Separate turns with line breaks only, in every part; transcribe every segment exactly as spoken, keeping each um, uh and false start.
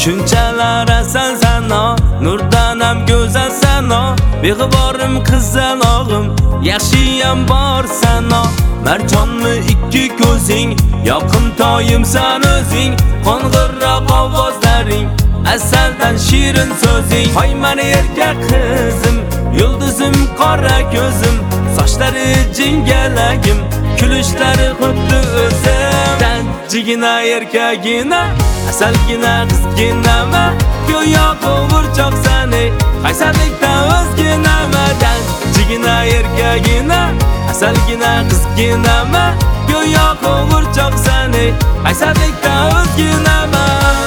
Shunchalar asan sano, nurdan ham go'zal sano, beg'uborim qizalog'im, yaxshiyam bor sano. Marjonmi ikki ko'zing, yoqimtoyimsan o'zing, qo'ng'iroq ovozlaring, asaldan shirin so'zing. Hoy meni erkak qizim, yulduzim qora ko'zim, sochlari jingalagim, kulishlari xuddi o'zim. Tanchigina erkagina, asalgina qizginama, go'yo qo'g'irchoqsan ey, qaysarlikdan o'zginama. Tanchigina erkagina, asalgina qizginama, go'yo qo'g'irchoqsan ey, qaysarlikdan o'zginama.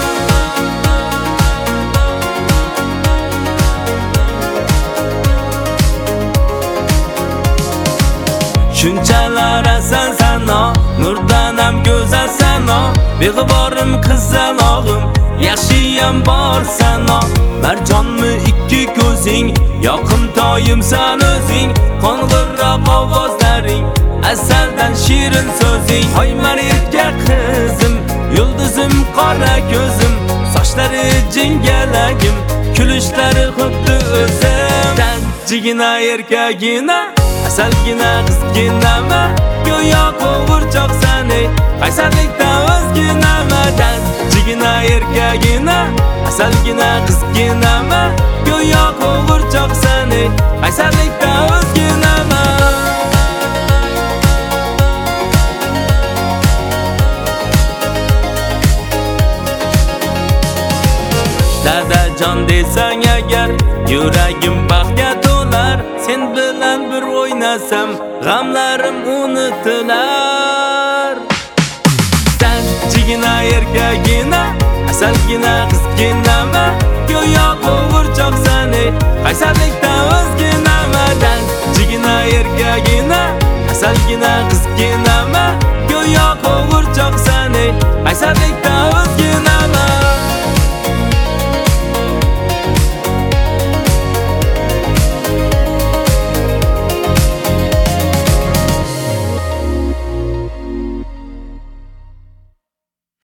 Shunchalar asan sano, nurdan ham go'zal sano, beg'uborim qizalog'im, yaxshiyam bor sano. Marjonmi ikki ko'zing, yoqimtoyimsan o'zing, qo'ng'iroq ovozlaring, asaldan shirin so'zing. Hoy meni erkak qizim, yulduzim qora ko'zim, sochlari jingalagim, kulishlari xuddi o'zim. Tanchigina erkagina, asalgina qizginama, go'yo qo'g'irchoqsan ey, qaysarlikdan o'zginama. Tanchigina erkagina, asalgina qizginama, go'yo qo'g'irchoqsan ey, qaysarlikdan o'zginama. Dadajon desang agar, yuragim baxtga to'lar, sen bilan bir o'ynasam, g'amlarim unutilar. Tanchigina erkagina, asalgina qizginama, go'yo qo'g'irchoqsan ey, qaysarlikdan o'zginama. Tanchigina erkagina, asalgina qizginama, go'yo qo'g'irchoqsan ey, qaysarlikdan